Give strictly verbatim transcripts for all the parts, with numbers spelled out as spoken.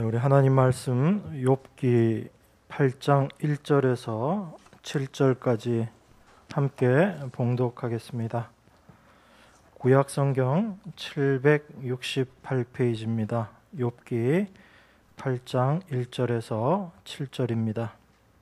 우리 하나님 말씀 욥기 팔 장 일 절에서 칠 절까지 함께 봉독하겠습니다. 구약 성경 칠백육십팔 페이지입니다. 욥기 팔 장 일 절에서 칠 절입니다.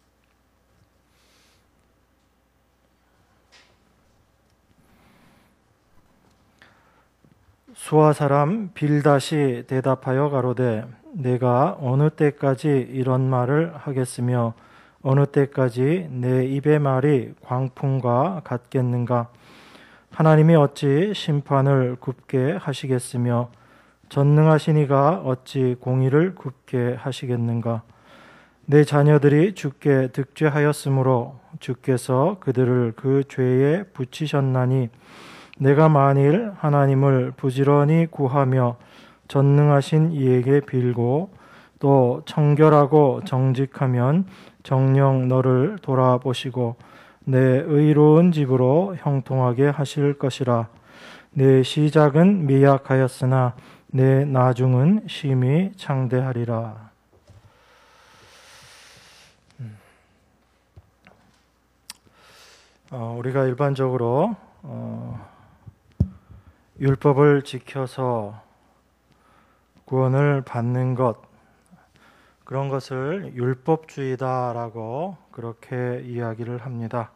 수아 사람 빌닷이 대답하여 가로되 내가 어느 때까지 이런 말을 하겠으며 어느 때까지 내 입의 말이 광풍과 같겠는가? 하나님이 어찌 심판을 굽게 하시겠으며 전능하신 이가 어찌 공의를 굽게 하시겠는가? 내 자녀들이 주께 득죄하였으므로 주께서 그들을 그 죄에 붙이셨나니 내가 만일 하나님을 부지런히 구하며 전능하신 이에게 빌고 또 청결하고 정직하면 정녕 너를 돌아보시고 내 의로운 집으로 형통하게 하실 것이라. 내 시작은 미약하였으나 내 나중은 심히 창대하리라. 어, 우리가 일반적으로 어, 율법을 지켜서 구원을 받는 것, 그런 것을 율법주의다라고 그렇게 이야기를 합니다.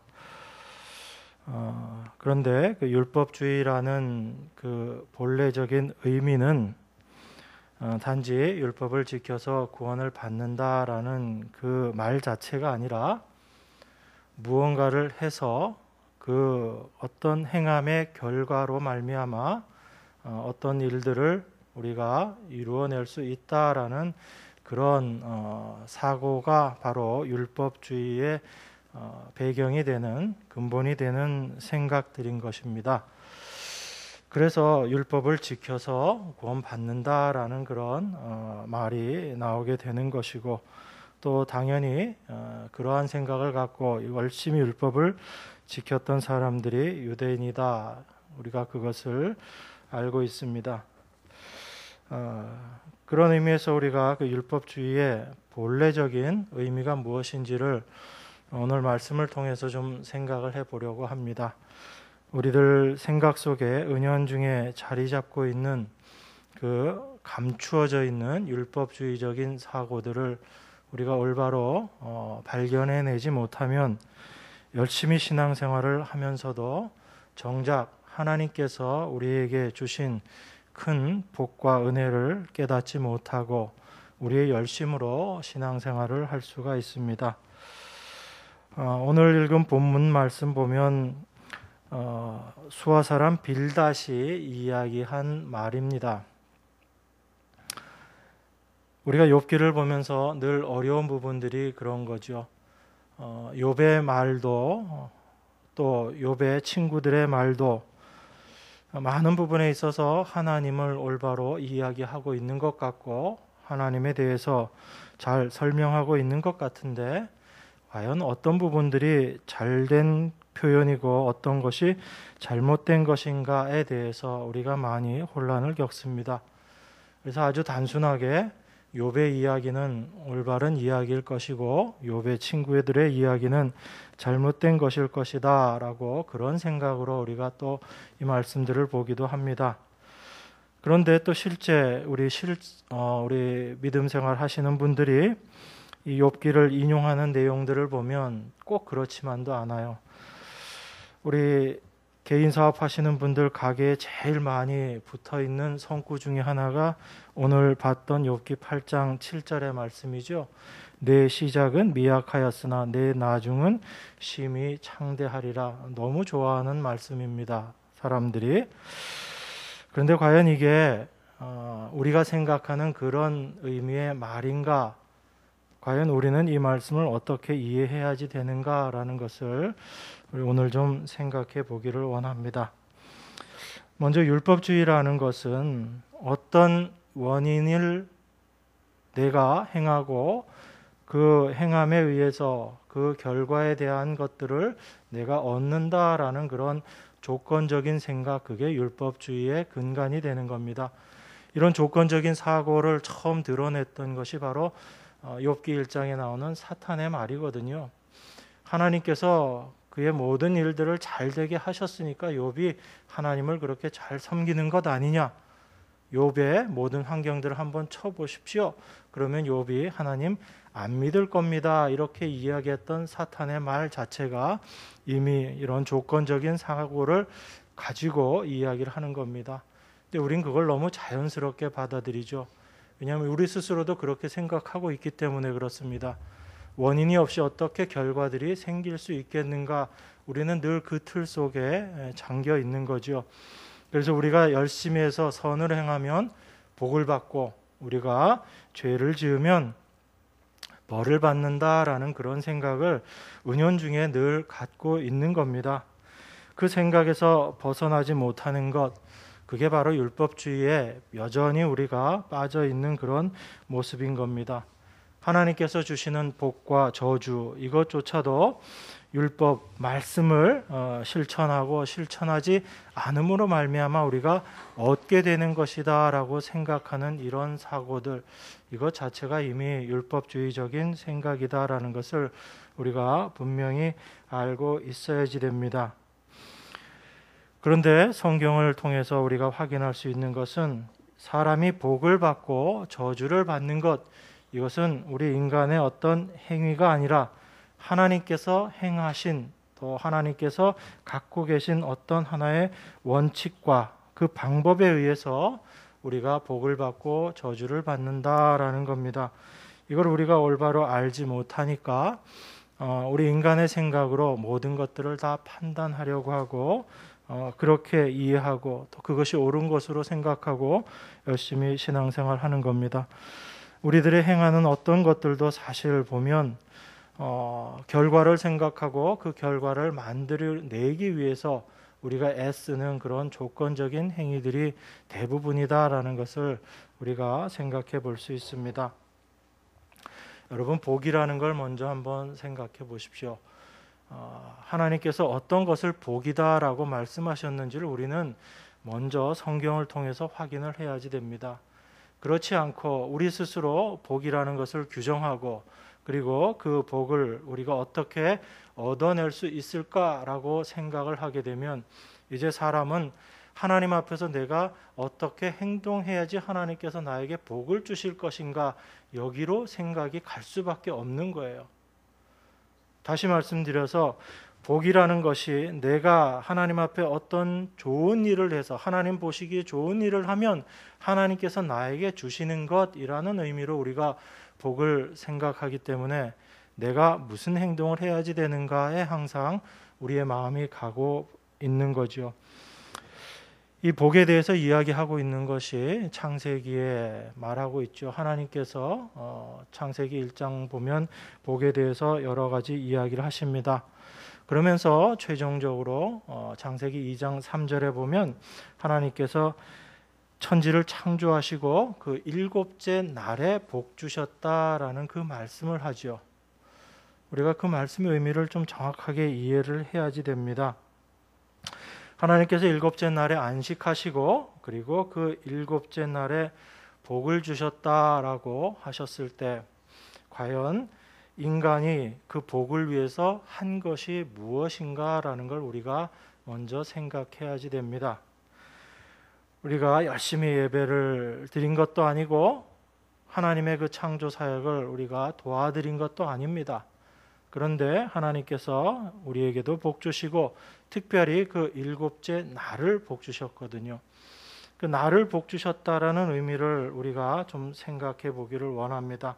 어, 그런데 그 율법주의라는 그 본래적인 의미는 어, 단지 율법을 지켜서 구원을 받는다라는 그 말 자체가 아니라 무언가를 해서 그 어떤 행함의 결과로 말미암아 어, 어떤 일들을 우리가 이루어낼 수 있다라는 그런 어, 사고가 바로 율법주의의 어, 배경이 되는 근본이 되는 생각들인 것입니다. 그래서 율법을 지켜서 구원받는다라는 그런 어, 말이 나오게 되는 것이고, 또 당연히 어, 그러한 생각을 갖고 열심히 율법을 지켰던 사람들이 유대인이다. 우리가 그것을 알고 있습니다. 어, 그런 의미에서 우리가 그 율법주의의 본래적인 의미가 무엇인지를 오늘 말씀을 통해서 좀 생각을 해보려고 합니다. 우리들 생각 속에 은연중에 자리 잡고 있는 그 감추어져 있는 율법주의적인 사고들을 우리가 올바로 어, 발견해내지 못하면 열심히 신앙생활을 하면서도 정작 하나님께서 우리에게 주신 큰 복과 은혜를 깨닫지 못하고 우리의 열심으로 신앙생활을 할 수가 있습니다. 어, 오늘 읽은 본문 말씀 보면 어, 수아 사람 빌닷이 이야기한 말입니다. 우리가 욥기를 보면서 늘 어려운 부분들이 그런 거죠. 어, 욥의 말도 또 욥의 친구들의 말도 많은 부분에 있어서 하나님을 올바로 이야기하고 있는 것 같고 하나님에 대해서 잘 설명하고 있는 것 같은데, 과연 어떤 부분들이 잘된 표현이고 어떤 것이 잘못된 것인가에 대해서 우리가 많이 혼란을 겪습니다. 그래서 아주 단순하게 욥의 이야기는 올바른 이야기일 것이고 욥의 친구들의 이야기는 잘못된 것일 것이다 라고 그런 생각으로 우리가 또 이 말씀들을 보기도 합니다. 그런데 또 실제 우리 실 어, 우리 믿음 생활 하시는 분들이 이 욥기를 인용하는 내용들을 보면 꼭 그렇지만도 않아요. 우리 개인 사업 하시는 분들 가게에 제일 많이 붙어 있는 성구 중에 하나가 오늘 봤던 욥기 팔 장 칠 절의 말씀이죠. 내 시작은 미약하였으나 내 나중은 심히 창대하리라. 너무 좋아하는 말씀입니다, 사람들이. 그런데 과연 이게 우리가 생각하는 그런 의미의 말인가? 과연 우리는 이 말씀을 어떻게 이해해야지 되는가라는 것을 우리 오늘 좀 생각해 보기를 원합니다. 먼저 율법주의라는 것은 어떤 원인을 내가 행하고 그 행함에 의해서 그 결과에 대한 것들을 내가 얻는다라는 그런 조건적인 생각, 그게 율법주의의 근간이 되는 겁니다. 이런 조건적인 사고를 처음 드러냈던 것이 바로 욥기 일 장에 나오는 사탄의 말이거든요. 하나님께서 그의 모든 일들을 잘 되게 하셨으니까 욥이 하나님을 그렇게 잘 섬기는 것 아니냐. 욥의 모든 환경들을 한번 쳐보십시오. 그러면 욥이 하나님 안 믿을 겁니다. 이렇게 이야기했던 사탄의 말 자체가 이미 이런 조건적인 사고를 가지고 이야기를 하는 겁니다. 근데 우린 그걸 너무 자연스럽게 받아들이죠. 왜냐하면 우리 스스로도 그렇게 생각하고 있기 때문에 그렇습니다. 원인이 없이 어떻게 결과들이 생길 수 있겠는가? 우리는 늘 그 틀 속에 잠겨 있는 거죠. 그래서 우리가 열심히 해서 선을 행하면 복을 받고 우리가 죄를 지으면 벌을 받는다라는 그런 생각을 은연중에 늘 갖고 있는 겁니다. 그 생각에서 벗어나지 못하는 것, 그게 바로 율법주의에 여전히 우리가 빠져 있는 그런 모습인 겁니다. 하나님께서 주시는 복과 저주, 이것조차도 율법 말씀을 어, 실천하고 실천하지 않음으로 말미암아 우리가 얻게 되는 것이다라고 생각하는 이런 사고들, 이것 자체가 이미 율법주의적인 생각이다라는 것을 우리가 분명히 알고 있어야지 됩니다. 그런데 성경을 통해서 우리가 확인할 수 있는 것은 사람이 복을 받고 저주를 받는 것, 이것은 우리 인간의 어떤 행위가 아니라 하나님께서 행하신, 또 하나님께서 갖고 계신 어떤 하나의 원칙과 그 방법에 의해서 우리가 복을 받고 저주를 받는다라는 겁니다. 이걸 우리가 올바로 알지 못하니까 어, 우리 인간의 생각으로 모든 것들을 다 판단하려고 하고 어, 그렇게 이해하고 또 그것이 옳은 것으로 생각하고 열심히 신앙생활 하는 겁니다. 우리들의 행하는 어떤 것들도 사실 보면 어, 결과를 생각하고 그 결과를 만들어내기 위해서 우리가 애쓰는 그런 조건적인 행위들이 대부분이다라는 것을 우리가 생각해 볼 수 있습니다. 여러분, 복이라는 걸 먼저 한번 생각해 보십시오. 어, 하나님께서 어떤 것을 복이다라고 말씀하셨는지를 우리는 먼저 성경을 통해서 확인을 해야지 됩니다. 그렇지 않고 우리 스스로 복이라는 것을 규정하고 그리고 그 복을 우리가 어떻게 얻어낼 수 있을까라고 생각을 하게 되면 이제 사람은 하나님 앞에서 내가 어떻게 행동해야지 하나님께서 나에게 복을 주실 것인가, 여기로 생각이 갈 수밖에 없는 거예요. 다시 말씀드려서 복이라는 것이 내가 하나님 앞에 어떤 좋은 일을 해서 하나님 보시기에 좋은 일을 하면 하나님께서 나에게 주시는 것이라는 의미로 우리가 복을 생각하기 때문에 내가 무슨 행동을 해야지 되는가에 항상 우리의 마음이 가고 있는 거죠. 이 복에 대해서 이야기하고 있는 것이 창세기에 말하고 있죠. 하나님께서 어, 창세기 일 장 보면 복에 대해서 여러 가지 이야기를 하십니다. 그러면서 최종적으로 어, 창세기 이 장 삼 절에 보면 하나님께서 천지를 창조하시고 그 일곱째 날에 복 주셨다라는 그 말씀을 하죠. 우리가 그 말씀의 의미를 좀 정확하게 이해를 해야지 됩니다. 하나님께서 일곱째 날에 안식하시고 그리고 그 일곱째 날에 복을 주셨다라고 하셨을 때 과연 인간이 그 복을 위해서 한 것이 무엇인가라는 걸 우리가 먼저 생각해야지 됩니다. 우리가 열심히 예배를 드린 것도 아니고 하나님의 그 창조 사역을 우리가 도와드린 것도 아닙니다. 그런데 하나님께서 우리에게도 복 주시고 특별히 그 일곱째 날을 복 주셨거든요. 그 날을 복 주셨다라는 의미를 우리가 좀 생각해 보기를 원합니다.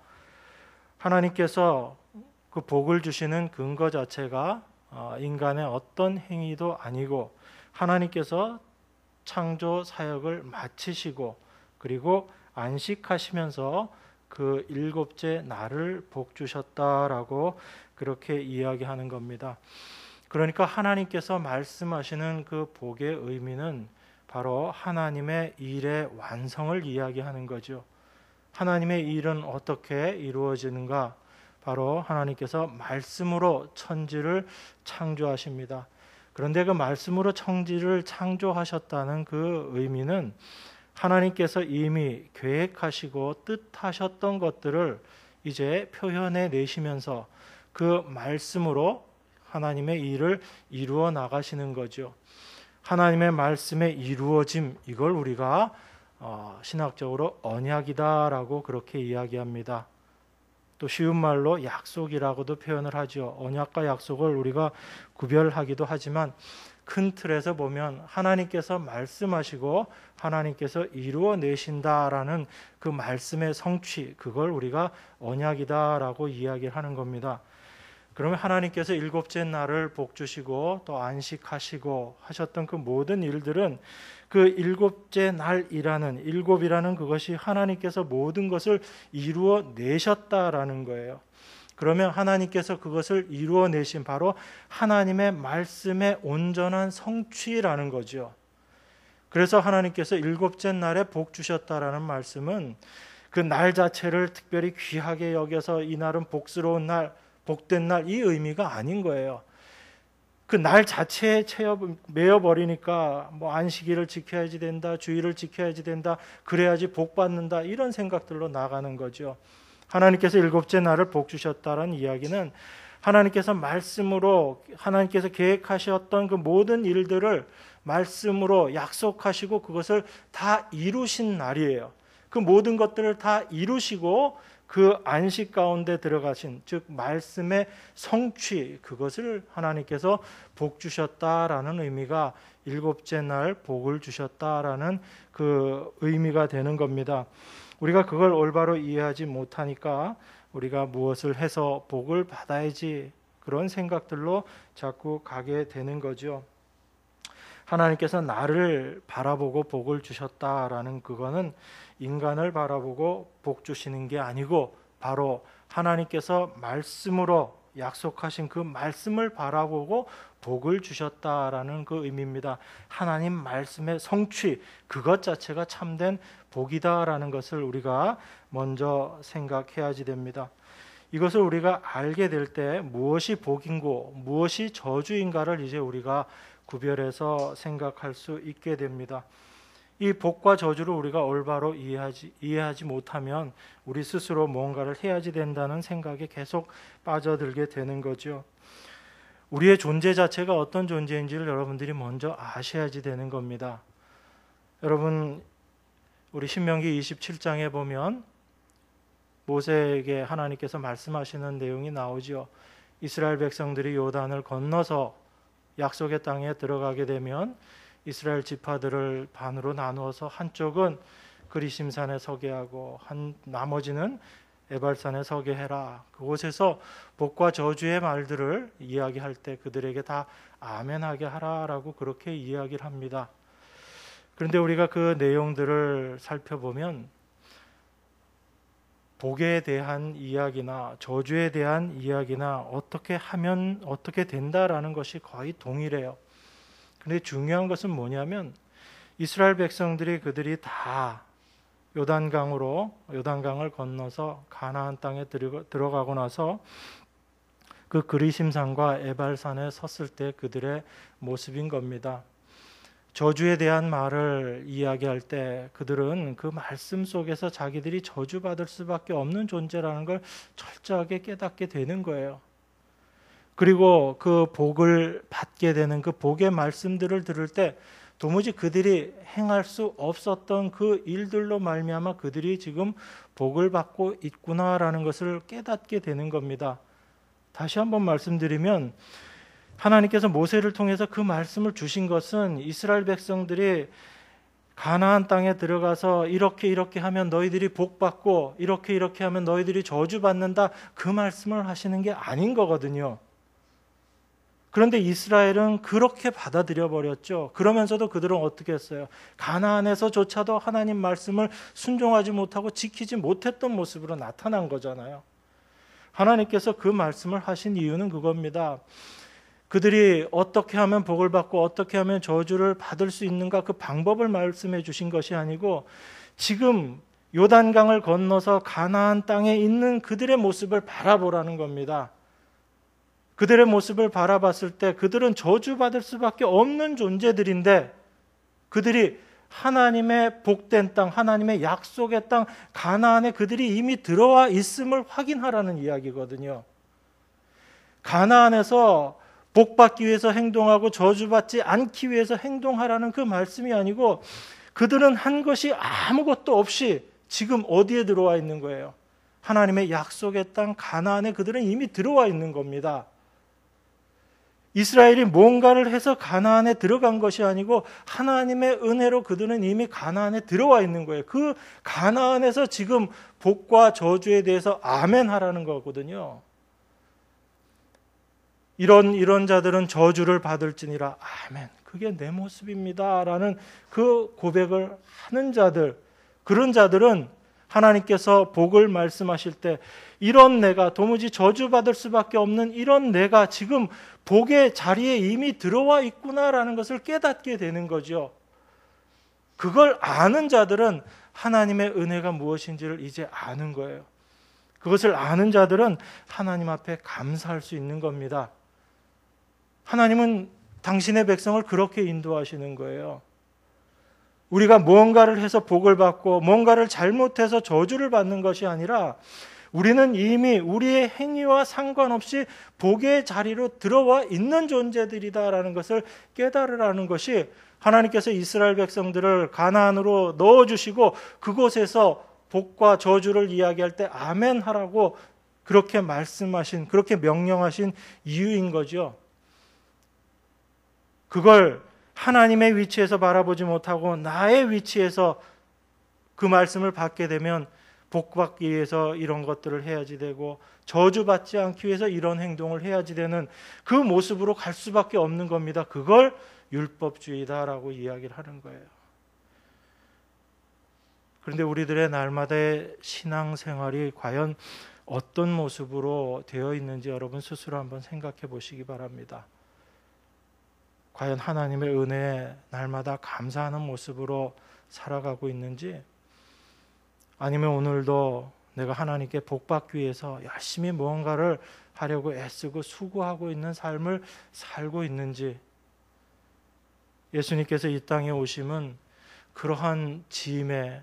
하나님께서 그 복을 주시는 근거 자체가 인간의 어떤 행위도 아니고 하나님께서 창조 사역을 마치시고 그리고 안식하시면서 그 일곱째 날을 복 주셨다라고 그렇게 이야기하는 겁니다. 그러니까 하나님께서 말씀하시는 그 복의 의미는 바로 하나님의 일의 완성을 이야기하는 거죠. 하나님의 일은 어떻게 이루어지는가? 바로 하나님께서 말씀으로 천지를 창조하십니다. 그런데 그 말씀으로 천지를 창조하셨다는 그 의미는 하나님께서 이미 계획하시고 뜻하셨던 것들을 이제 표현해 내시면서 그 말씀으로 하나님의 일을 이루어 나가시는 거죠. 하나님의 말씀의 이루어짐, 이걸 우리가 어, 신학적으로 언약이다라고 그렇게 이야기합니다. 또 쉬운 말로 약속이라고도 표현을 하죠. 언약과 약속을 우리가 구별하기도 하지만 큰 틀에서 보면 하나님께서 말씀하시고 하나님께서 이루어내신다라는 그 말씀의 성취, 그걸 우리가 언약이다라고 이야기를 하는 겁니다. 그러면 하나님께서 일곱째 날을 복 주시고 또 안식하시고 하셨던 그 모든 일들은 그 일곱째 날이라는, 일곱이라는 그것이 하나님께서 모든 것을 이루어내셨다라는 거예요. 그러면 하나님께서 그것을 이루어내신 바로 하나님의 말씀의 온전한 성취라는 거죠. 그래서 하나님께서 일곱째 날에 복 주셨다라는 말씀은 그 날 자체를 특별히 귀하게 여겨서 이 날은 복스러운 날, 복된 날, 이 의미가 아닌 거예요. 그 날 자체에 매여 버리니까 뭐 안식일을 지켜야지 된다, 주일을 지켜야지 된다, 그래야지 복 받는다, 이런 생각들로 나가는 거죠. 하나님께서 일곱째 날을 복 주셨다는 이야기는 하나님께서 말씀으로 하나님께서 계획하셨던 그 모든 일들을 말씀으로 약속하시고 그것을 다 이루신 날이에요. 그 모든 것들을 다 이루시고 그 안식 가운데 들어가신, 즉 말씀의 성취, 그것을 하나님께서 복 주셨다라는 의미가 일곱째 날 복을 주셨다라는 그 의미가 되는 겁니다. 우리가 그걸 올바로 이해하지 못하니까 우리가 무엇을 해서 복을 받아야지, 그런 생각들로 자꾸 가게 되는 거죠. 하나님께서 나를 바라보고 복을 주셨다라는 그거는 인간을 바라보고 복 주시는 게 아니고 바로 하나님께서 말씀으로 약속하신 그 말씀을 바라보고 복을 주셨다라는 그 의미입니다. 하나님 말씀의 성취, 그것 자체가 참된 복이다라는 것을 우리가 먼저 생각해야지 됩니다. 이것을 우리가 알게 될 때 무엇이 복인고 무엇이 저주인가를 이제 우리가 구별해서 생각할 수 있게 됩니다. 이 복과 저주를 우리가 올바로 이해하지, 이해하지 못하면 우리 스스로 뭔가를 해야지 된다는 생각에 계속 빠져들게 되는 거죠. 우리의 존재 자체가 어떤 존재인지를 여러분들이 먼저 아셔야지 되는 겁니다. 여러분, 우리 신명기 이십칠 장에 보면 모세에게 하나님께서 말씀하시는 내용이 나오죠. 이스라엘 백성들이 요단을 건너서 약속의 땅에 들어가게 되면 이스라엘 지파들을 반으로 나누어서 한쪽은 그리심산에 서게 하고 한 나머지는 에발산에 서게 해라. 그곳에서 복과 저주의 말들을 이야기할 때 그들에게 다 아멘하게 하라라고 그렇게 이야기를 합니다. 그런데 우리가 그 내용들을 살펴보면 복에 대한 이야기나 저주에 대한 이야기나 어떻게 하면 어떻게 된다라는 것이 거의 동일해요. 그런데 중요한 것은 뭐냐면 이스라엘 백성들이 그들이 다 요단강으로 요단강을 건너서 가나안 땅에 들어가고 나서 그 그리심산과 에발산에 섰을 때 그들의 모습인 겁니다. 저주에 대한 말을 이야기할 때 그들은 그 말씀 속에서 자기들이 저주받을 수밖에 없는 존재라는 걸 철저하게 깨닫게 되는 거예요. 그리고 그 복을 받게 되는 그 복의 말씀들을 들을 때 도무지 그들이 행할 수 없었던 그 일들로 말미암아 그들이 지금 복을 받고 있구나라는 것을 깨닫게 되는 겁니다. 다시 한번 말씀드리면 하나님께서 모세를 통해서 그 말씀을 주신 것은 이스라엘 백성들이 가나안 땅에 들어가서 이렇게 이렇게 하면 너희들이 복 받고 이렇게 이렇게 하면 너희들이 저주 받는다, 그 말씀을 하시는 게 아닌 거거든요. 그런데 이스라엘은 그렇게 받아들여 버렸죠. 그러면서도 그들은 어떻게 했어요? 가나안에서조차도 하나님 말씀을 순종하지 못하고 지키지 못했던 모습으로 나타난 거잖아요. 하나님께서 그 말씀을 하신 이유는 그겁니다. 그들이 어떻게 하면 복을 받고 어떻게 하면 저주를 받을 수 있는가, 그 방법을 말씀해 주신 것이 아니고 지금 요단강을 건너서 가나안 땅에 있는 그들의 모습을 바라보라는 겁니다. 그들의 모습을 바라봤을 때 그들은 저주받을 수밖에 없는 존재들인데 그들이 하나님의 복된 땅, 하나님의 약속의 땅 가나안에 그들이 이미 들어와 있음을 확인하라는 이야기거든요. 가나안에서 복받기 위해서 행동하고 저주받지 않기 위해서 행동하라는 그 말씀이 아니고 그들은 한 것이 아무것도 없이 지금 어디에 들어와 있는 거예요? 하나님의 약속의 땅 가나안에 그들은 이미 들어와 있는 겁니다. 이스라엘이 뭔가를 해서 가나안에 들어간 것이 아니고 하나님의 은혜로 그들은 이미 가나안에 들어와 있는 거예요. 그 가나안에서 지금 복과 저주에 대해서 아멘 하라는 거거든요. 이런 이런 자들은 저주를 받을지니라 아멘. 그게 내 모습입니다. 라는 그 고백을 하는 자들, 그런 자들은 하나님께서 복을 말씀하실 때 이런 내가 도무지 저주받을 수밖에 없는 이런 내가 지금 복의 자리에 이미 들어와 있구나라는 것을 깨닫게 되는 거죠. 그걸 아는 자들은 하나님의 은혜가 무엇인지를 이제 아는 거예요. 그것을 아는 자들은 하나님 앞에 감사할 수 있는 겁니다. 하나님은 당신의 백성을 그렇게 인도하시는 거예요. 우리가 무언가를 해서 복을 받고 뭔가를 잘못해서 저주를 받는 것이 아니라 우리는 이미 우리의 행위와 상관없이 복의 자리로 들어와 있는 존재들이다라는 것을 깨달으라는 것이 하나님께서 이스라엘 백성들을 가나안으로 넣어주시고 그곳에서 복과 저주를 이야기할 때 아멘 하라고 그렇게 말씀하신, 그렇게 명령하신 이유인 거죠. 그걸 하나님의 위치에서 바라보지 못하고 나의 위치에서 그 말씀을 받게 되면 복받기 위해서 이런 것들을 해야지 되고 저주받지 않기 위해서 이런 행동을 해야지 되는 그 모습으로 갈 수밖에 없는 겁니다. 그걸 율법주의다라고 이야기를 하는 거예요. 그런데 우리들의 날마다의 신앙생활이 과연 어떤 모습으로 되어 있는지 여러분 스스로 한번 생각해 보시기 바랍니다. 과연 하나님의 은혜에 날마다 감사하는 모습으로 살아가고 있는지, 아니면 오늘도 내가 하나님께 복받기 위해서 열심히 무언가를 하려고 애쓰고 수고하고 있는 삶을 살고 있는지. 예수님께서 이 땅에 오심은 그러한 짐에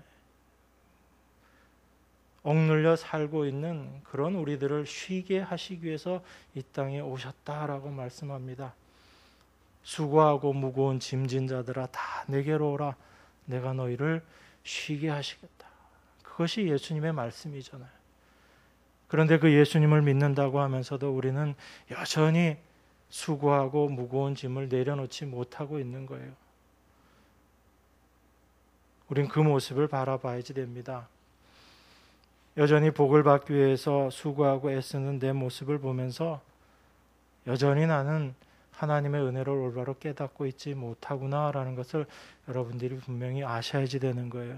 억눌려 살고 있는 그런 우리들을 쉬게 하시기 위해서 이 땅에 오셨다라고 말씀합니다. 수고하고 무거운 짐진 자들아 다 내게로 오라. 내가 너희를 쉬게 하시겠다. 그것이 예수님의 말씀이잖아요. 그런데 그 예수님을 믿는다고 하면서도 우리는 여전히 수고하고 무거운 짐을 내려놓지 못하고 있는 거예요. 우린 그 모습을 바라봐야지 됩니다. 여전히 복을 받기 위해서 수고하고 애쓰는 내 모습을 보면서 여전히 나는 하나님의 은혜를 올바로 깨닫고 있지 못하구나라는 것을 여러분들이 분명히 아셔야지 되는 거예요.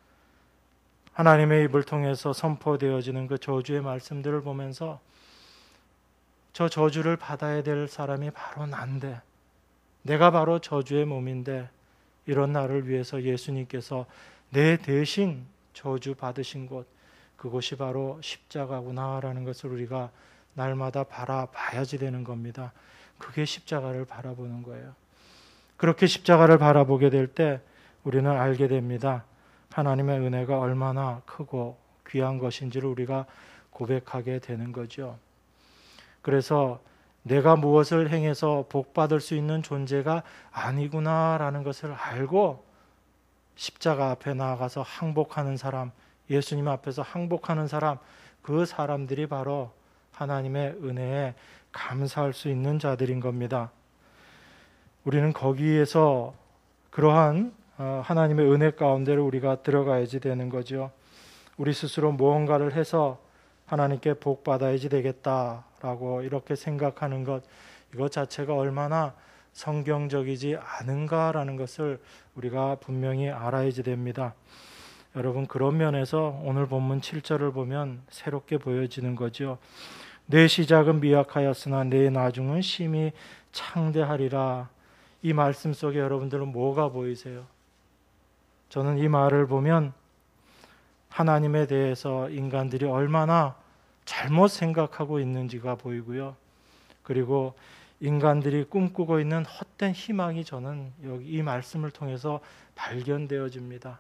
하나님의 입을 통해서 선포되어지는 그 저주의 말씀들을 보면서 저 저주를 받아야 될 사람이 바로 난데, 내가 바로 저주의 몸인데 이런 나를 위해서 예수님께서 내 대신 저주 받으신 곳, 그곳이 바로 십자가구나라는 것을 우리가 날마다 바라봐야지 되는 겁니다. 그게 십자가를 바라보는 거예요. 그렇게 십자가를 바라보게 될 때 우리는 알게 됩니다. 하나님의 은혜가 얼마나 크고 귀한 것인지를 우리가 고백하게 되는 거죠. 그래서 내가 무엇을 행해서 복받을 수 있는 존재가 아니구나라는 것을 알고 십자가 앞에 나아가서 항복하는 사람, 예수님 앞에서 항복하는 사람, 그 사람들이 바로 하나님의 은혜에 감사할 수 있는 자들인 겁니다. 우리는 거기에서 그러한 하나님의 은혜 가운데로 우리가 들어가야지 되는 거죠. 우리 스스로 무언가를 해서 하나님께 복 받아야지 되겠다라고 이렇게 생각하는 것, 이것 자체가 얼마나 성경적이지 않은가라는 것을 우리가 분명히 알아야지 됩니다. 여러분, 그런 면에서 오늘 본문 칠 절을 보면 새롭게 보여지는 거죠. 내 시작은 미약하였으나 내 나중은 심히 창대하리라. 이 말씀 속에 여러분들은 뭐가 보이세요? 저는 이 말을 보면 하나님에 대해서 인간들이 얼마나 잘못 생각하고 있는지가 보이고요. 그리고 인간들이 꿈꾸고 있는 헛된 희망이 저는 여기 이 말씀을 통해서 발견되어집니다.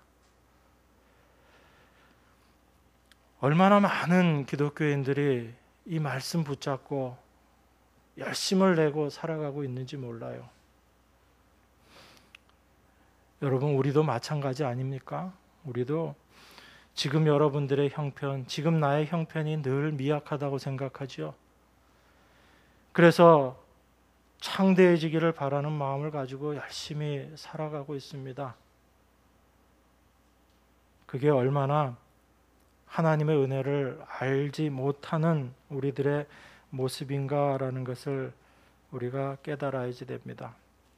얼마나 많은 기독교인들이 이 말씀 붙잡고 열심을 내고 살아가고 있는지 몰라요. 여러분, 우리도 마찬가지 아닙니까? 우리도 지금 여러분들의 형편, 지금 나의 형편이 늘 미약하다고 생각하죠. 그래서 창대해지기를 바라는 마음을 가지고 열심히 살아가고 있습니다. 그게 얼마나 하나님의 은혜를 알지 못하는 우리들의 모습인가라는 것을 우리가 깨달아야지 됩니다.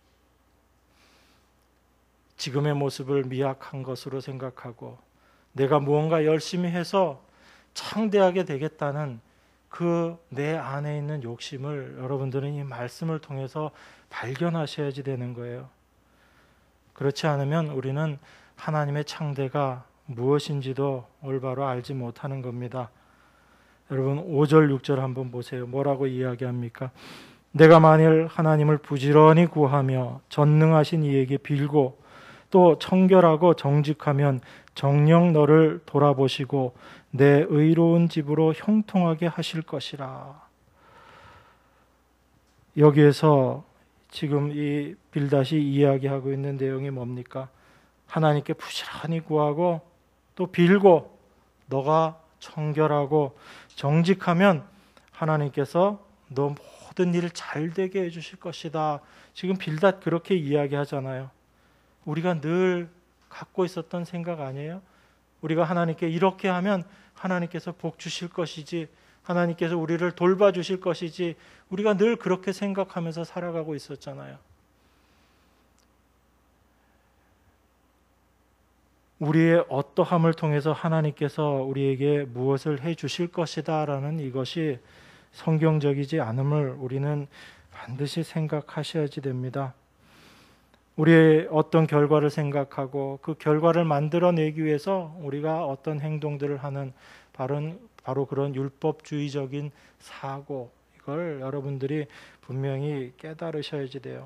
지금의 모습을 미약한 것으로 생각하고 내가 무언가 열심히 해서 창대하게 되겠다는 그 내 안에 있는 욕심을 여러분들은 이 말씀을 통해서 발견하셔야지 되는 거예요. 그렇지 않으면 우리는 하나님의 창대가 무엇인지도 올바로 알지 못하는 겁니다. 여러분, 오 절 육 절 한번 보세요. 뭐라고 이야기합니까? 내가 만일 하나님을 부지런히 구하며 전능하신 이에게 빌고 또 청결하고 정직하면 정녕 너를 돌아보시고 내 의로운 집으로 형통하게 하실 것이라. 여기에서 지금 이 빌닷이 이야기하고 있는 내용이 뭡니까? 하나님께 부지런히 구하고 또 빌고 너가 청결하고 정직하면 하나님께서 너 모든 일 잘 되게 해주실 것이다. 지금 빌닷 그렇게 이야기하잖아요. 우리가 늘 갖고 있었던 생각 아니에요? 우리가 하나님께 이렇게 하면 하나님께서 복 주실 것이지, 하나님께서 우리를 돌봐주실 것이지, 우리가 늘 그렇게 생각하면서 살아가고 있었잖아요. 우리의 어떠함을 통해서 하나님께서 우리에게 무엇을 해 주실 것이다 라는 이것이 성경적이지 않음을 우리는 반드시 생각하셔야지 됩니다. 우리의 어떤 결과를 생각하고 그 결과를 만들어내기 위해서 우리가 어떤 행동들을 하는 바로, 바로 그런 율법주의적인 사고, 이걸 여러분들이 분명히 깨달으셔야지 돼요.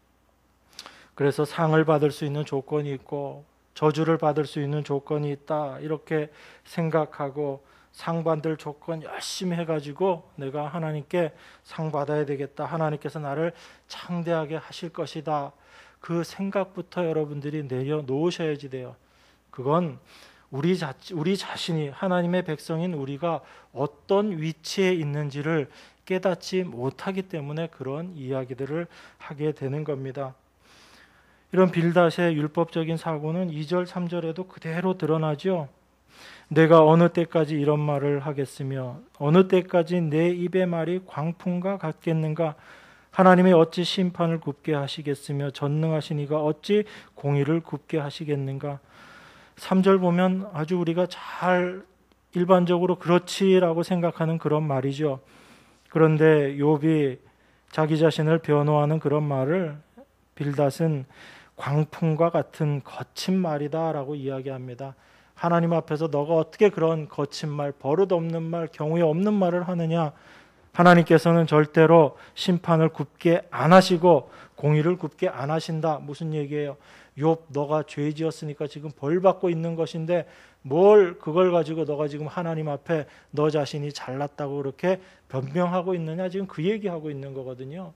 그래서 상을 받을 수 있는 조건이 있고 저주를 받을 수 있는 조건이 있다, 이렇게 생각하고 상 받을 조건 열심히 해가지고 내가 하나님께 상 받아야 되겠다, 하나님께서 나를 창대하게 하실 것이다, 그 생각부터 여러분들이 내려놓으셔야지 돼요. 그건 우리, 자, 우리 자신이, 하나님의 백성인 우리가 어떤 위치에 있는지를 깨닫지 못하기 때문에 그런 이야기들을 하게 되는 겁니다. 이런 빌닷의 율법적인 사고는 이 절 삼 절에도 그대로 드러나죠. 내가 어느 때까지 이런 말을 하겠으며 어느 때까지 내 입의 말이 광풍과 같겠는가? 하나님이 어찌 심판을 굽게 하시겠으며 전능하신 이가 어찌 공의를 굽게 하시겠는가? 삼 절 보면 아주 우리가 잘 일반적으로 그렇지라고 생각하는 그런 말이죠. 그런데 욥이 자기 자신을 변호하는 그런 말을 빌닷은 광풍과 같은 거친 말이다라고 이야기합니다. 하나님 앞에서 너가 어떻게 그런 거친 말, 버릇 없는 말, 경우에 없는 말을 하느냐? 하나님께서는 절대로 심판을 굽게 안 하시고 공의를 굽게 안 하신다. 무슨 얘기예요? 욥, 너가 죄 지었으니까 지금 벌 받고 있는 것인데 뭘 그걸 가지고 너가 지금 하나님 앞에 너 자신이 잘났다고 그렇게 변명하고 있느냐? 지금 그 얘기하고 있는 거거든요.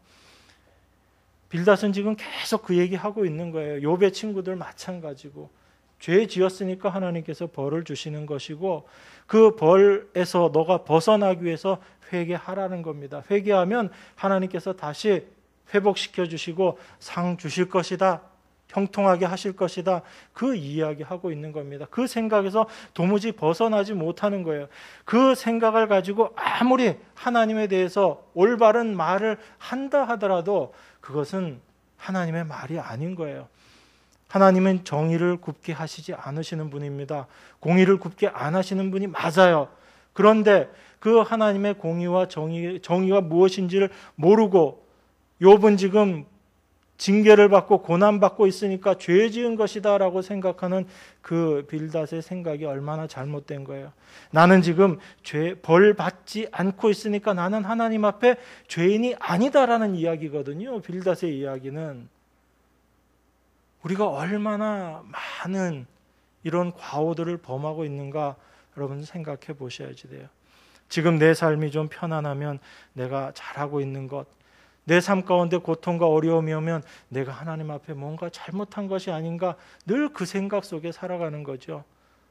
빌닷은 지금 계속 그 얘기하고 있는 거예요. 욥의 친구들 마찬가지고 죄 지었으니까 하나님께서 벌을 주시는 것이고 그 벌에서 너가 벗어나기 위해서 회개하라는 겁니다. 회개하면 하나님께서 다시 회복시켜 주시고 상 주실 것이다. 형통하게 하실 것이다. 그 이야기하고 있는 겁니다. 그 생각에서 도무지 벗어나지 못하는 거예요. 그 생각을 가지고 아무리 하나님에 대해서 올바른 말을 한다 하더라도 그것은 하나님의 말이 아닌 거예요. 하나님은 정의를 굽게 하시지 않으시는 분입니다. 공의를 굽게 안 하시는 분이 맞아요. 그런데 그 하나님의 공의와 정의, 정의가 무엇인지를 모르고 욥은 지금 징계를 받고 고난받고 있으니까 죄 지은 것이다 라고 생각하는 그 빌닷의 생각이 얼마나 잘못된 거예요. 나는 지금 죄, 벌 받지 않고 있으니까 나는 하나님 앞에 죄인이 아니다라는 이야기거든요. 빌닷의 이야기는. 우리가 얼마나 많은 이런 과오들을 범하고 있는가 여러분 생각해 보셔야지 돼요. 지금 내 삶이 좀 편안하면 내가 잘하고 있는 것, 내 삶 가운데 고통과 어려움이 오면 내가 하나님 앞에 뭔가 잘못한 것이 아닌가 늘 그 생각 속에 살아가는 거죠.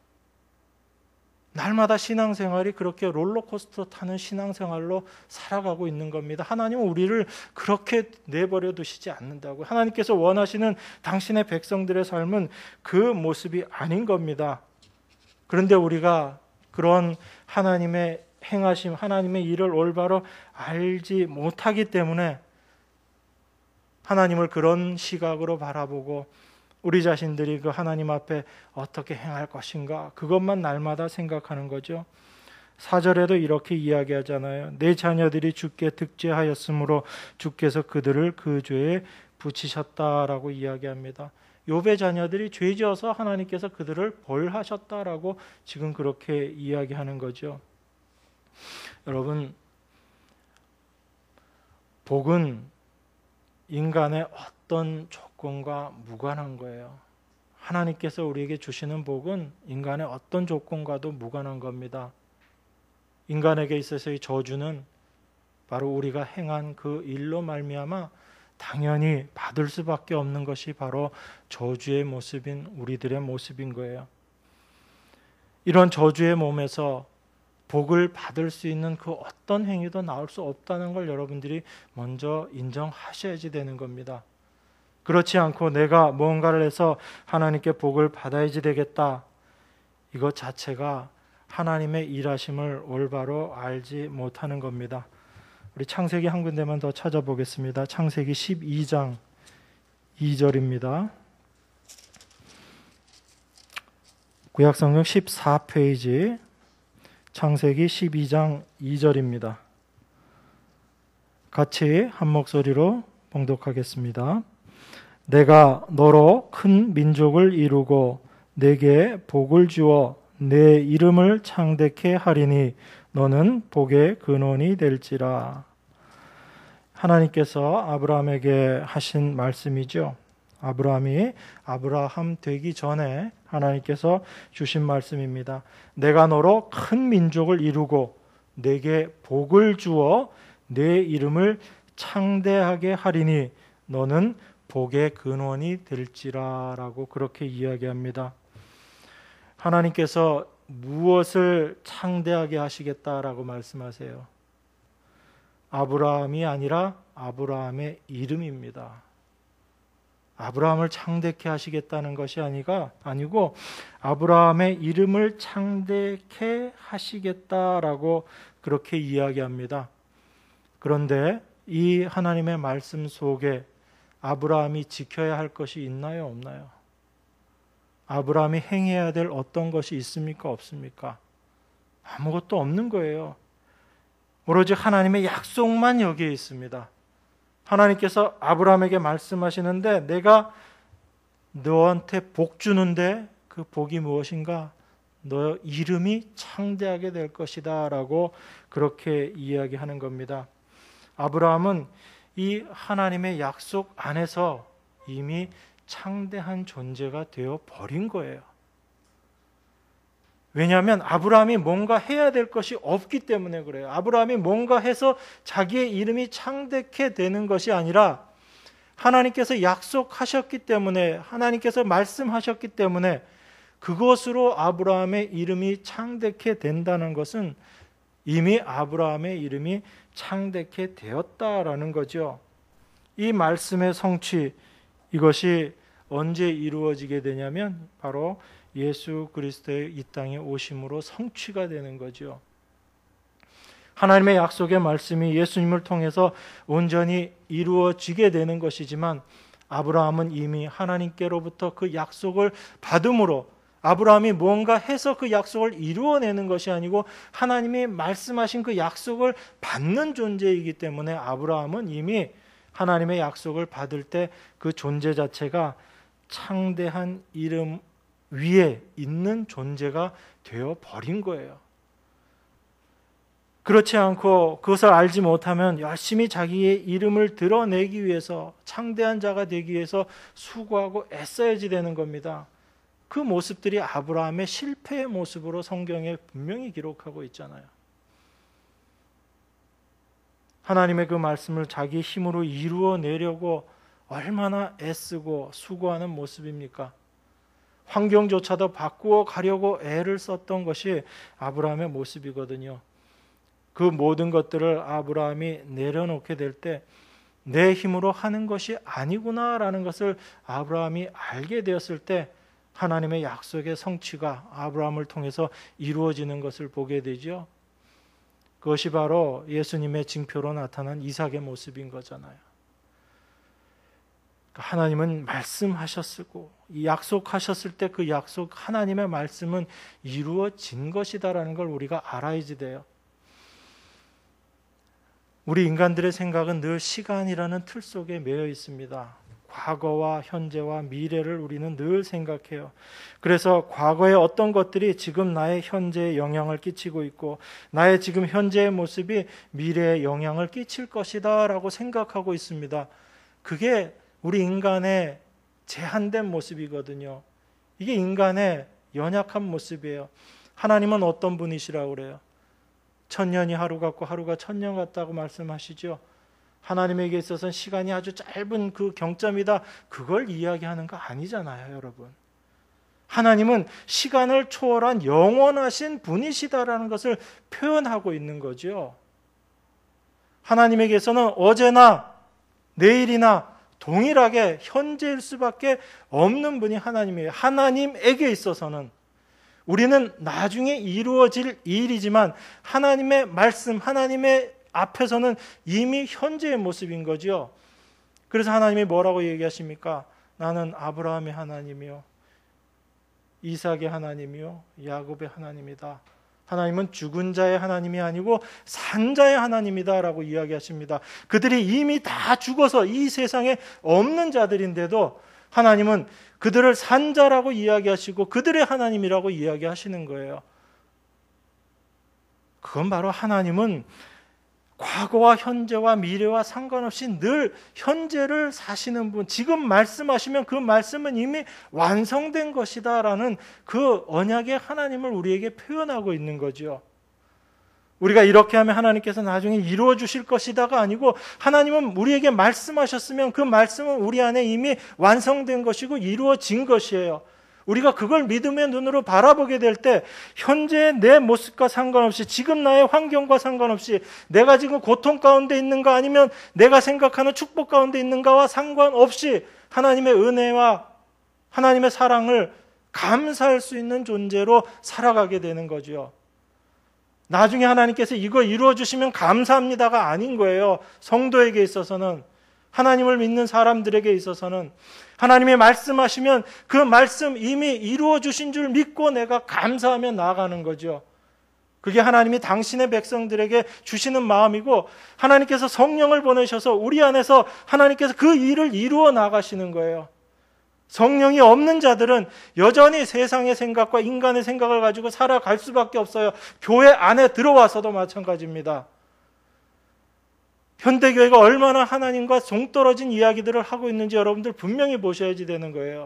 날마다 신앙생활이 그렇게 롤러코스터 타는 신앙생활로 살아가고 있는 겁니다. 하나님은 우리를 그렇게 내버려 두시지 않는다고요. 하나님께서 원하시는 당신의 백성들의 삶은 그 모습이 아닌 겁니다. 그런데 우리가 그런 하나님의 행하심, 하나님의 일을 올바로 알지 못하기 때문에 하나님을 그런 시각으로 바라보고 우리 자신들이 그 하나님 앞에 어떻게 행할 것인가 그것만 날마다 생각하는 거죠. 사 절에도 이렇게 이야기하잖아요. 내 자녀들이 주께 득죄하였으므로 주께서 그들을 그 죄에 붙이셨다라고 이야기합니다. 욥의 자녀들이 죄지어서 하나님께서 그들을 벌하셨다라고 지금 그렇게 이야기하는 거죠. 여러분, 복은 인간의 어떤 조건과 무관한 거예요. 하나님께서 우리에게 주시는 복은 인간의 어떤 조건과도 무관한 겁니다. 인간에게 있어서의 저주는 바로 우리가 행한 그 일로 말미암아 당연히 받을 수밖에 없는 것이 바로 저주의 모습인 우리들의 모습인 거예요. 이런 저주의 몸에서 복을 받을 수 있는 그 어떤 행위도 나올 수 없다는 걸 여러분들이 먼저 인정하셔야지 되는 겁니다. 그렇지 않고 내가 뭔가를 해서 하나님께 복을 받아야지 되겠다. 이것 자체가 하나님의 일하심을 올바로 알지 못하는 겁니다. 우리 창세기 한 군데만 더 찾아보겠습니다. 창세기 십이 장 이 절입니다. 구약성경 십사 페이지 창세기 십이 장 이 절입니다. 같이 한 목소리로 봉독하겠습니다. 내가 너로 큰 민족을 이루고 내게 복을 주어 내 이름을 창대케 하리니 너는 복의 근원이 될지라. 하나님께서 아브라함에게 하신 말씀이죠. 아브라함이 아브라함 되기 전에 하나님께서 주신 말씀입니다. 내가 너로 큰 민족을 이루고 내게 복을 주어 내 이름을 창대하게 하리니 너는 복의 근원이 될지라 라고 그렇게 이야기합니다. 하나님께서 무엇을 창대하게 하시겠다라고 말씀하세요? 아브라함이 아니라 아브라함의 이름입니다. 아브라함을 창대케 하시겠다는 것이 아니가 아니고 아브라함의 이름을 창대케 하시겠다라고 그렇게 이야기합니다. 그런데 이 하나님의 말씀 속에 아브라함이 지켜야 할 것이 있나요, 없나요? 아브라함이 행해야 될 어떤 것이 있습니까, 없습니까? 아무것도 없는 거예요. 오로지 하나님의 약속만 여기에 있습니다. 하나님께서 아브라함에게 말씀하시는데 내가 너한테 복 주는데 그 복이 무엇인가? 너 이름이 창대하게 될 것이다 라고 그렇게 이야기하는 겁니다. 아브라함은 이 하나님의 약속 안에서 이미 창대한 존재가 되어 버린 거예요. 왜냐하면 아브라함이 뭔가 해야 될 것이 없기 때문에 그래요. 아브라함이 뭔가 해서 자기의 이름이 창대케 되는 것이 아니라 하나님께서 약속하셨기 때문에, 하나님께서 말씀하셨기 때문에 그것으로 아브라함의 이름이 창대케 된다는 것은 이미 아브라함의 이름이 창대케 되었다라는 거죠. 이 말씀의 성취, 이것이 언제 이루어지게 되냐면 바로 예수 그리스도의 이 땅에 오심으로 성취가 되는 거죠. 하나님의 약속의 말씀이 예수님을 통해서 온전히 이루어지게 되는 것이지만 아브라함은 이미 하나님께로부터 그 약속을 받음으로 아브라함이 뭔가 해서 그 약속을 이루어내는 것이 아니고 하나님이 말씀하신 그 약속을 받는 존재이기 때문에 아브라함은 이미 하나님의 약속을 받을 때 그 존재 자체가 창대한 이름 위에 있는 존재가 되어 버린 거예요. 그렇지 않고 그것을 알지 못하면 열심히 자기의 이름을 드러내기 위해서, 창대한 자가 되기 위해서 수고하고 애써야지 되는 겁니다. 그 모습들이 아브라함의 실패의 모습으로 성경에 분명히 기록하고 있잖아요. 하나님의 그 말씀을 자기 힘으로 이루어내려고 얼마나 애쓰고 수고하는 모습입니까? 환경조차도 바꾸어 가려고 애를 썼던 것이 아브라함의 모습이거든요. 그 모든 것들을 아브라함이 내려놓게 될 때 내 힘으로 하는 것이 아니구나라는 것을 아브라함이 알게 되었을 때 하나님의 약속의 성취가 아브라함을 통해서 이루어지는 것을 보게 되죠. 그것이 바로 예수님의 징표로 나타난 이삭의 모습인 거잖아요. 하나님은 말씀하셨고 약속하셨을 때 그 약속, 하나님의 말씀은 이루어진 것이다라는 걸 우리가 알아야지 돼요. 우리 인간들의 생각은 늘 시간이라는 틀 속에 매여 있습니다. 과거와 현재와 미래를 우리는 늘 생각해요. 그래서 과거의 어떤 것들이 지금 나의 현재에 영향을 끼치고 있고 나의 지금 현재의 모습이 미래에 영향을 끼칠 것이다 라고 생각하고 있습니다. 그게 우리 인간의 제한된 모습이거든요. 이게 인간의 연약한 모습이에요. 하나님은 어떤 분이시라고 그래요? 천년이 하루 같고 하루가 천년 같다고 말씀하시죠. 하나님에게 있어서는 시간이 아주 짧은 그 경점이다, 그걸 이야기하는 거 아니잖아요, 여러분. 하나님은 시간을 초월한 영원하신 분이시다라는 것을 표현하고 있는 거죠. 하나님에게서는 어제나 내일이나 동일하게 현재일 수밖에 없는 분이 하나님이에요. 하나님에게 있어서는 우리는 나중에 이루어질 일이지만 하나님의 말씀, 하나님의 앞에서는 이미 현재의 모습인 거죠. 그래서 하나님이 뭐라고 얘기하십니까? 나는 아브라함의 하나님이요, 이삭의 하나님이요, 야곱의 하나님이다. 하나님은 죽은 자의 하나님이 아니고 산 자의 하나님이다 라고 이야기하십니다. 그들이 이미 다 죽어서 이 세상에 없는 자들인데도 하나님은 그들을 산 자라고 이야기하시고 그들의 하나님이라고 이야기하시는 거예요. 그건 바로 하나님은 과거와 현재와 미래와 상관없이 늘 현재를 사시는 분, 지금 말씀하시면 그 말씀은 이미 완성된 것이다라는 그 언약의 하나님을 우리에게 표현하고 있는 거죠. 우리가 이렇게 하면 하나님께서 나중에 이루어 주실 것이다가 아니고 하나님은 우리에게 말씀하셨으면 그 말씀은 우리 안에 이미 완성된 것이고 이루어진 것이에요. 우리가 그걸 믿음의 눈으로 바라보게 될 때 현재의 내 모습과 상관없이, 지금 나의 환경과 상관없이, 내가 지금 고통 가운데 있는가 아니면 내가 생각하는 축복 가운데 있는가와 상관없이 하나님의 은혜와 하나님의 사랑을 감사할 수 있는 존재로 살아가게 되는 거죠. 나중에 하나님께서 이거 이루어 주시면 감사합니다가 아닌 거예요. 성도에게 있어서는, 하나님을 믿는 사람들에게 있어서는 하나님의 말씀하시면 그 말씀 이미 이루어 주신 줄 믿고 내가 감사하며 나아가는 거죠. 그게 하나님이 당신의 백성들에게 주시는 마음이고 하나님께서 성령을 보내셔서 우리 안에서 하나님께서 그 일을 이루어 나가시는 거예요. 성령이 없는 자들은 여전히 세상의 생각과 인간의 생각을 가지고 살아갈 수밖에 없어요. 교회 안에 들어와서도 마찬가지입니다. 현대교회가 얼마나 하나님과 동떨어진 이야기들을 하고 있는지 여러분들 분명히 보셔야지 되는 거예요.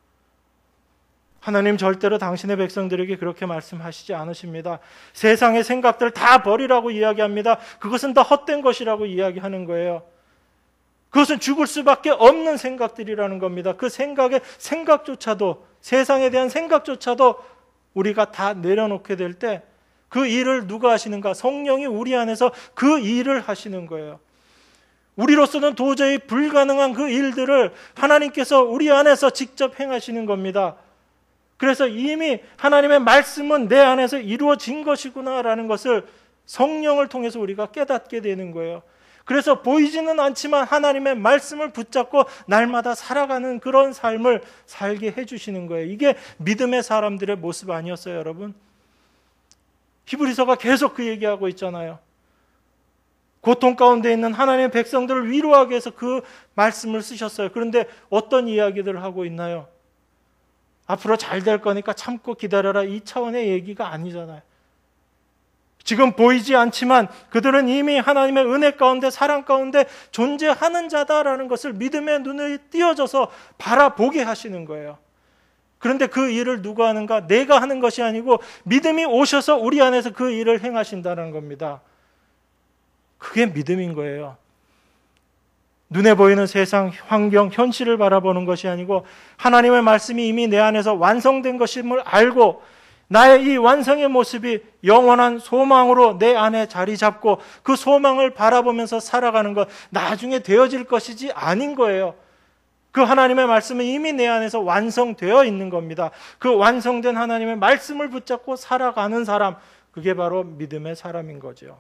하나님 절대로 당신의 백성들에게 그렇게 말씀하시지 않으십니다. 세상의 생각들 다 버리라고 이야기합니다. 그것은 다 헛된 것이라고 이야기하는 거예요. 그것은 죽을 수밖에 없는 생각들이라는 겁니다. 그 생각의 생각조차도, 세상에 대한 생각조차도 우리가 다 내려놓게 될 때 그 일을 누가 하시는가? 성령이 우리 안에서 그 일을 하시는 거예요. 우리로서는 도저히 불가능한 그 일들을 하나님께서 우리 안에서 직접 행하시는 겁니다. 그래서 이미 하나님의 말씀은 내 안에서 이루어진 것이구나라는 것을 성령을 통해서 우리가 깨닫게 되는 거예요. 그래서 보이지는 않지만 하나님의 말씀을 붙잡고 날마다 살아가는 그런 삶을 살게 해주시는 거예요. 이게 믿음의 사람들의 모습 아니었어요, 여러분? 히브리서가 계속 그 얘기하고 있잖아요. 고통 가운데 있는 하나님의 백성들을 위로하기 위해서 그 말씀을 쓰셨어요. 그런데 어떤 이야기들을 하고 있나요? 앞으로 잘 될 거니까 참고 기다려라, 이 차원의 얘기가 아니잖아요. 지금 보이지 않지만 그들은 이미 하나님의 은혜 가운데, 사랑 가운데 존재하는 자다라는 것을 믿음의 눈을 띄어져서 바라보게 하시는 거예요. 그런데 그 일을 누가 하는가? 내가 하는 것이 아니고 믿음이 오셔서 우리 안에서 그 일을 행하신다는 겁니다. 그게 믿음인 거예요. 눈에 보이는 세상, 환경, 현실을 바라보는 것이 아니고 하나님의 말씀이 이미 내 안에서 완성된 것임을 알고 나의 이 완성의 모습이 영원한 소망으로 내 안에 자리 잡고 그 소망을 바라보면서 살아가는 것, 나중에 되어질 것이지 아닌 거예요. 그 하나님의 말씀은 이미 내 안에서 완성되어 있는 겁니다. 그 완성된 하나님의 말씀을 붙잡고 살아가는 사람, 그게 바로 믿음의 사람인 거죠.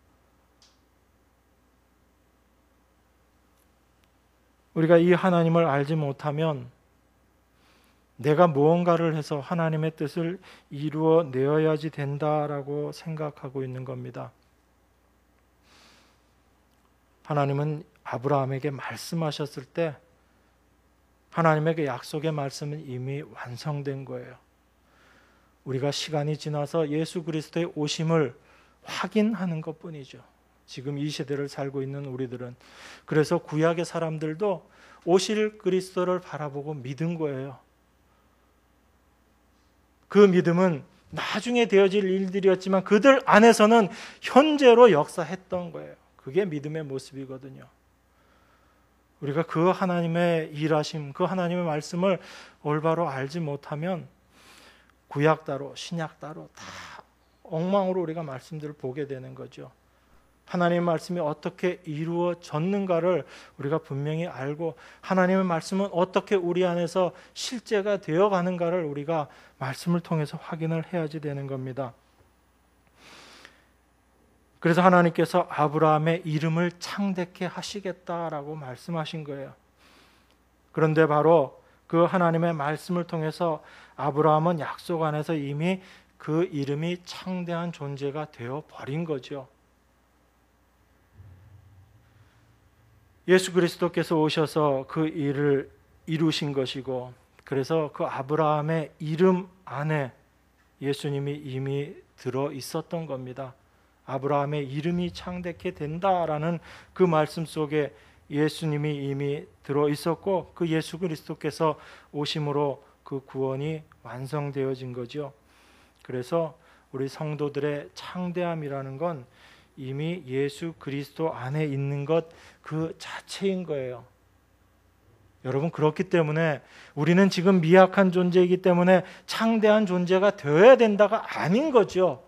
우리가 이 하나님을 알지 못하면 내가 무언가를 해서 하나님의 뜻을 이루어 내어야지 된다라고 생각하고 있는 겁니다. 하나님은 아브라함에게 말씀하셨을 때 하나님의 그 약속의 말씀은 이미 완성된 거예요. 우리가 시간이 지나서 예수 그리스도의 오심을 확인하는 것뿐이죠. 지금 이 시대를 살고 있는 우리들은. 그래서 구약의 사람들도 오실 그리스도를 바라보고 믿은 거예요. 그 믿음은 나중에 되어질 일들이었지만 그들 안에서는 현재로 역사했던 거예요. 그게 믿음의 모습이거든요. 우리가 그 하나님의 일하심, 그 하나님의 말씀을 올바로 알지 못하면 구약 따로 신약 따로 다 엉망으로 우리가 말씀들을 보게 되는 거죠. 하나님의 말씀이 어떻게 이루어졌는가를 우리가 분명히 알고 하나님의 말씀은 어떻게 우리 안에서 실제가 되어가는가를 우리가 말씀을 통해서 확인을 해야지 되는 겁니다. 그래서 하나님께서 아브라함의 이름을 창대케 하시겠다라고 말씀하신 거예요. 그런데 바로 그 하나님의 말씀을 통해서 아브라함은 약속 안에서 이미 그 이름이 창대한 존재가 되어버린 거죠. 예수 그리스도께서 오셔서 그 일을 이루신 것이고, 그래서 그 아브라함의 이름 안에 예수님이 이미 들어 있었던 겁니다. 아브라함의 이름이 창대케 된다라는 그 말씀 속에 예수님이 이미 들어 있었고, 그 예수 그리스도께서 오심으로 그 구원이 완성되어진 거죠. 그래서 우리 성도들의 창대함이라는 건 이미 예수 그리스도 안에 있는 것 그 자체인 거예요. 여러분, 그렇기 때문에 우리는 지금 미약한 존재이기 때문에 창대한 존재가 되어야 된다가 아닌 거죠.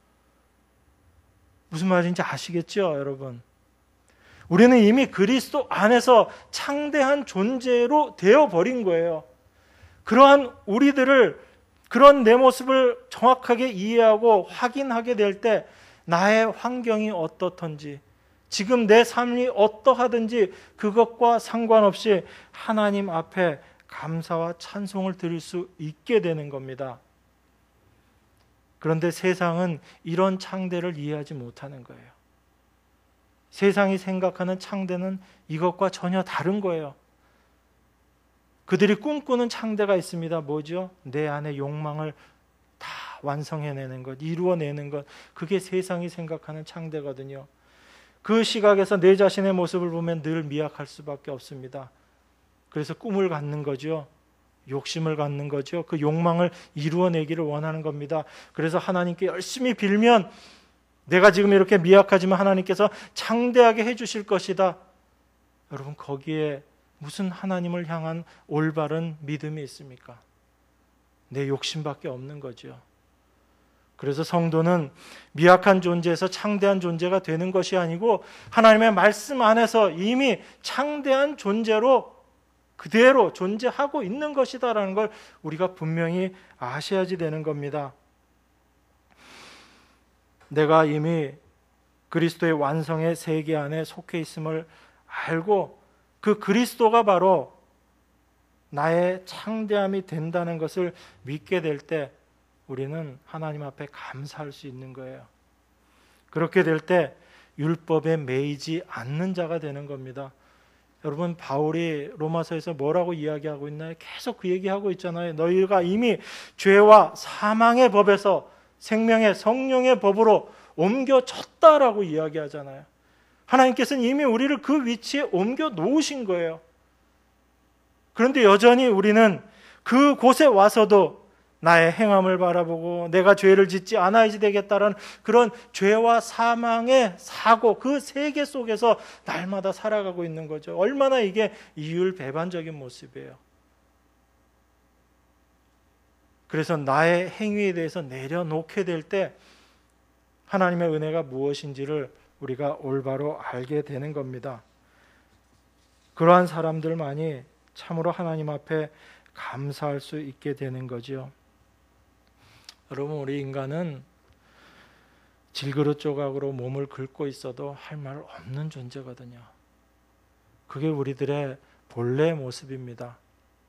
무슨 말인지 아시겠죠, 여러분? 우리는 이미 그리스도 안에서 창대한 존재로 되어버린 거예요. 그러한 우리들을, 그런 내 모습을 정확하게 이해하고 확인하게 될 때 나의 환경이 어떻든지, 지금 내 삶이 어떠하든지 그것과 상관없이 하나님 앞에 감사와 찬송을 드릴 수 있게 되는 겁니다. 그런데 세상은 이런 창대를 이해하지 못하는 거예요. 세상이 생각하는 창대는 이것과 전혀 다른 거예요. 그들이 꿈꾸는 창대가 있습니다. 뭐죠? 내 안의 욕망을 다 완성해내는 것, 이루어내는 것, 그게 세상이 생각하는 창대거든요. 그 시각에서 내 자신의 모습을 보면 늘 미약할 수밖에 없습니다. 그래서 꿈을 갖는 거죠. 욕심을 갖는 거죠. 그 욕망을 이루어내기를 원하는 겁니다. 그래서 하나님께 열심히 빌면 내가 지금 이렇게 미약하지만 하나님께서 창대하게 해주실 것이다. 여러분, 거기에 무슨 하나님을 향한 올바른 믿음이 있습니까? 내 욕심밖에 없는 거죠. 그래서 성도는 미약한 존재에서 창대한 존재가 되는 것이 아니고 하나님의 말씀 안에서 이미 창대한 존재로 그대로 존재하고 있는 것이다라는 걸 우리가 분명히 아셔야지 되는 겁니다. 내가 이미 그리스도의 완성의 세계 안에 속해 있음을 알고 그 그리스도가 바로 나의 창대함이 된다는 것을 믿게 될 때 우리는 하나님 앞에 감사할 수 있는 거예요. 그렇게 될 때 율법에 매이지 않는 자가 되는 겁니다. 여러분, 바울이 로마서에서 뭐라고 이야기하고 있나요? 계속 그 얘기하고 있잖아요. 너희가 이미 죄와 사망의 법에서 생명의 성령의 법으로 옮겨졌다라고 이야기하잖아요. 하나님께서는 이미 우리를 그 위치에 옮겨 놓으신 거예요. 그런데 여전히 우리는 그곳에 와서도 나의 행함을 바라보고 내가 죄를 짓지 않아야지 되겠다라는 그런 죄와 사망의 사고, 그 세계 속에서 날마다 살아가고 있는 거죠. 얼마나 이게 이율배반적인 모습이에요. 그래서 나의 행위에 대해서 내려놓게 될 때 하나님의 은혜가 무엇인지를 우리가 올바로 알게 되는 겁니다. 그러한 사람들만이 참으로 하나님 앞에 감사할 수 있게 되는 거죠. 여러분, 우리 인간은 질그릇 조각으로 몸을 긁고 있어도 할 말 없는 존재거든요. 그게 우리들의 본래 모습입니다.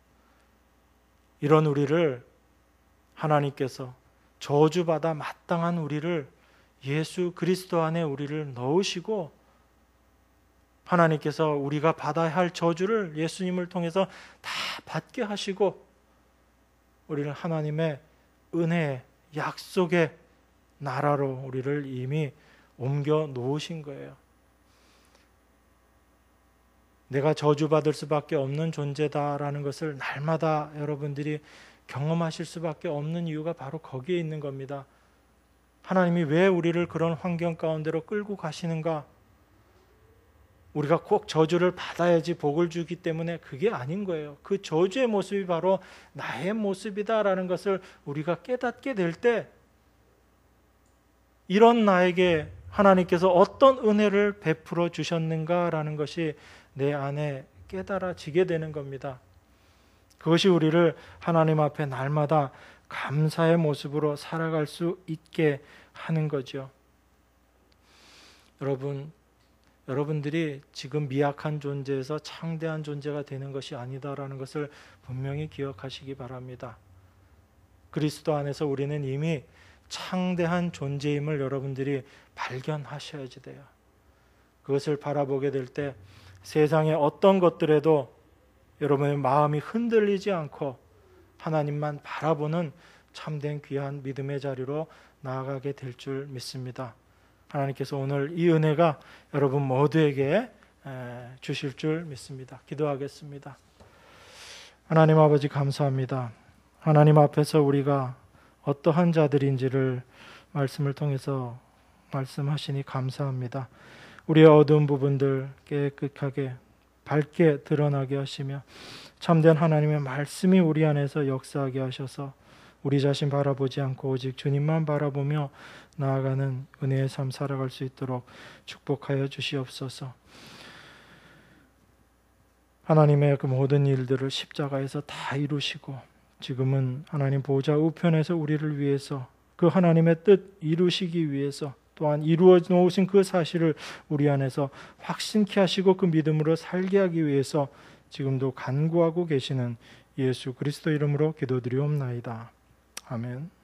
이런 우리를 하나님께서 저주받아 마땅한 우리를 예수 그리스도 안에 우리를 넣으시고 하나님께서 우리가 받아야 할 저주를 예수님을 통해서 다 받게 하시고 우리를 하나님의 은혜의 약속의 나라로 우리를 이미 옮겨 놓으신 거예요. 내가 저주받을 수밖에 없는 존재다라는 것을 날마다 여러분들이 경험하실 수밖에 없는 이유가 바로 거기에 있는 겁니다. 하나님이 왜 우리를 그런 환경 가운데로 끌고 가시는가? 우리가 꼭 저주를 받아야지 복을 주기 때문에 그게 아닌 거예요. 그 저주의 모습이 바로 나의 모습이다라는 것을 우리가 깨닫게 될 때 이런 나에게 하나님께서 어떤 은혜를 베풀어 주셨는가라는 것이 내 안에 깨달아지게 되는 겁니다. 그것이 우리를 하나님 앞에 날마다 감사의 모습으로 살아갈 수 있게 하는 거죠. 여러분, 여러분들이 지금 미약한 존재에서 창대한 존재가 되는 것이 아니다라는 것을 분명히 기억하시기 바랍니다. 그리스도 안에서 우리는 이미 창대한 존재임을 여러분들이 발견하셔야지 돼요. 그것을 바라보게 될 때 세상의 어떤 것들에도 여러분의 마음이 흔들리지 않고 하나님만 바라보는 참된 귀한 믿음의 자리로 나아가게 될 줄 믿습니다. 하나님께서 오늘 이 은혜가 여러분 모두에게 주실 줄 믿습니다. 기도하겠습니다. 하나님 아버지, 감사합니다. 하나님 앞에서 우리가 어떠한 자들인지를 말씀을 통해서 말씀하시니 감사합니다. 우리의 어두운 부분들 깨끗하게 밝게 드러나게 하시며 참된 하나님의 말씀이 우리 안에서 역사하게 하셔서 우리 자신 바라보지 않고 오직 주님만 바라보며 나아가는 은혜의 삶 살아갈 수 있도록 축복하여 주시옵소서. 하나님의 그 모든 일들을 십자가에서 다 이루시고 지금은 하나님 보좌 우편에서 우리를 위해서 그 하나님의 뜻 이루시기 위해서 또한 이루어 놓으신 그 사실을 우리 안에서 확신케 하시고 그 믿음으로 살게 하기 위해서 지금도 간구하고 계시는 예수 그리스도 이름으로 기도드리옵나이다. 아멘.